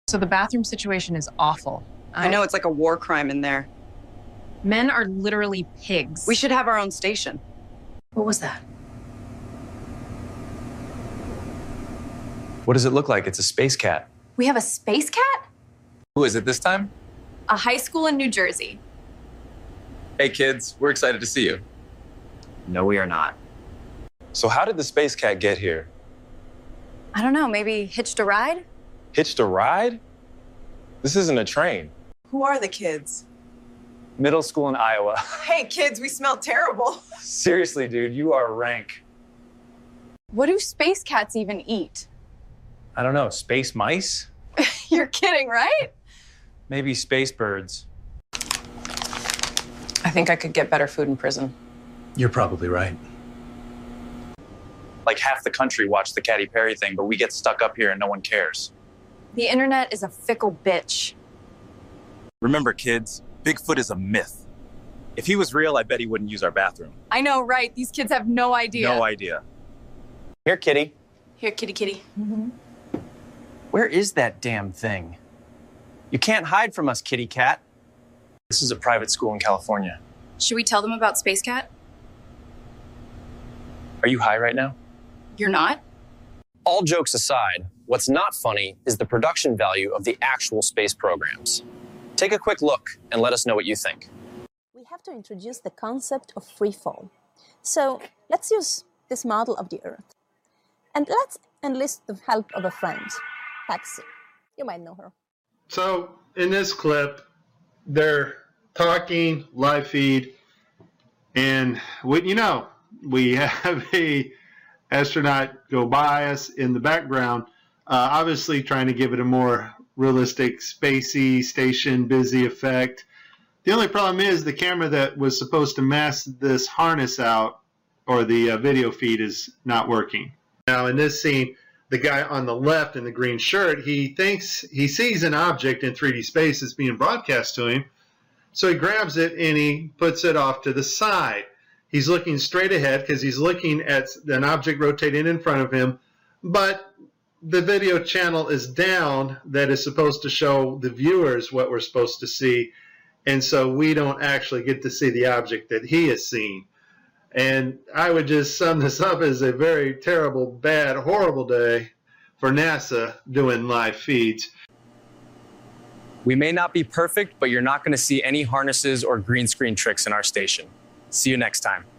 So the bathroom situation is awful. I know, it's like a war crime in there. Men are literally pigs. We should have our own station. What was that? What does it look like? It's a space cat. We have a space cat? Who is it this time? A high school in New Jersey. Hey kids, we're excited to see you. No, we are not. So how did the space cat get here? I don't know, maybe hitched a ride? Hitched a ride? This isn't a train. Who are the kids? Middle school in Iowa. Hey, kids, we smell terrible. Seriously, dude, you are rank. What do space cats even eat? I don't know, space mice? You're kidding, right? Maybe space birds. I think I could get better food in prison. You're probably right. Like half the country watched the Katy Perry thing, but we get stuck up here and no one cares. The internet is a fickle bitch. Remember, kids, Bigfoot is a myth. If he was real, I bet he wouldn't use our bathroom. I know, right? These kids have no idea. No idea. Here, kitty. Here, kitty, kitty. Where is that damn thing? You can't hide from us, kitty cat. This is a private school in California. Should we tell them about Space Cat? Are you high right now? You're not? All jokes aside, what's not funny is the production value of the actual space programs. Take a quick look and let us know what you think. We have to introduce the concept of free fall. So let's use this model of the Earth. And let's enlist the help of a friend, Paxi. You might know her. So in this clip, they're talking live feed, and we have a astronaut go by us in the background, obviously trying to give it a more realistic, spacey, station busy effect. The only problem is the camera that was supposed to mask this harness out, or the video feed, is not working. Now in this scene, the guy on the left in the green shirt, he thinks he sees an object in 3D space that's being broadcast to him. So he grabs it and he puts it off to the side. He's looking straight ahead because he's looking at an object rotating in front of him, but the video channel is down that is supposed to show the viewers what we're supposed to see, and so we don't actually get to see the object that he is seeing. And I would just sum this up as a very terrible, bad, horrible day for NASA doing live feeds. We may not be perfect, but you're not going to see any harnesses or green screen tricks in our station. See you next time.